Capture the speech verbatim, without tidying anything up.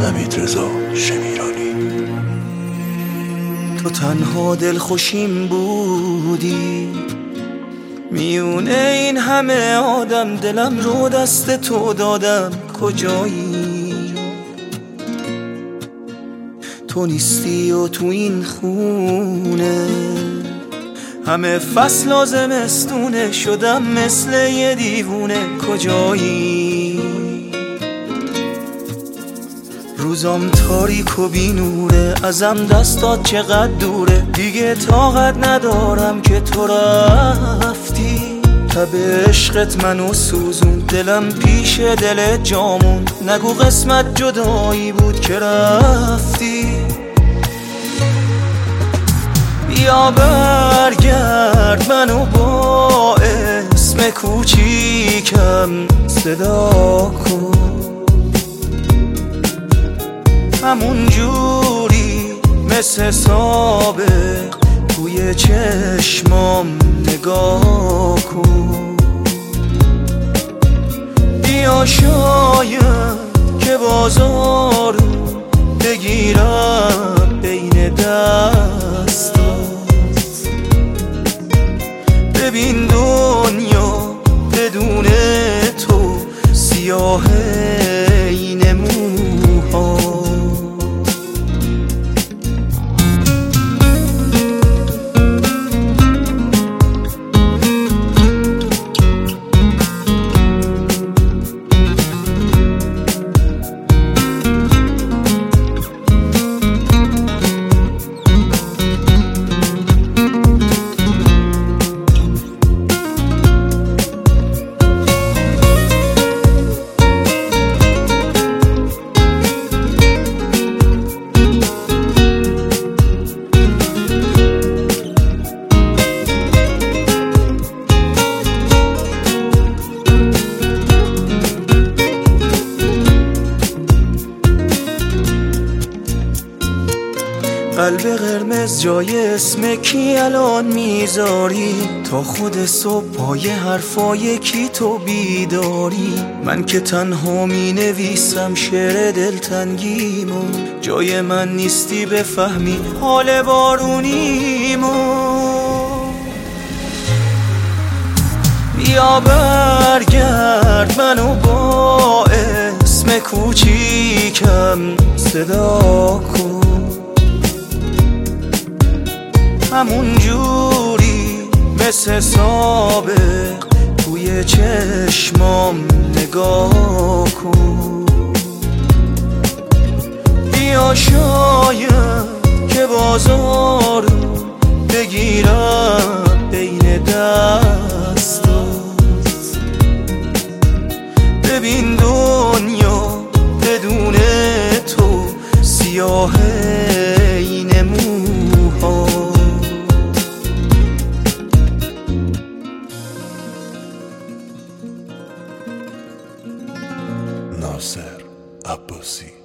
حمیدرضا شمیرانی. تو تنها دل خوشیم بودی میونه این همه آدم، دلم رو دست تو دادم کجایی؟ تو نیستی و تو این خونه همه فصل زمستونه، شدم مثل یه دیوونه کجایی؟ روزام تاریک و بی نوره، ازم دستات چقدر دوره، دیگه طاقت ندارم که تو رفتی. تب عشقت منو سوزون، دلم پیش دلت جامون، نگو قسمت جدایی بود که رفتی. بیا برگرد منو با اسم کوچیکم صدا کن، همون جوری مثل سابق توی چشمام نگاه کن. بیا شاید که بازار بگیرم بین دستات، ببین دنیا بدون تو سیاه این موها. قلب قرمز جای اسم کی الان میذاری؟ تا خود صبح پای حرفای کی تو بیداری؟ من که تنها می نویسم شعر دلتنگیمو، جای من نیستی بفهمی حال بارونیمو. بیا برگرد منو با اسم کوچیکم صدا کن، همون جوری مثل سابق توی چشمام نگاه کن. بیا شاید که بازار بگیرم بین دستات، ببین دنیا بدون تو سیاه این موها. ناصر عباسی.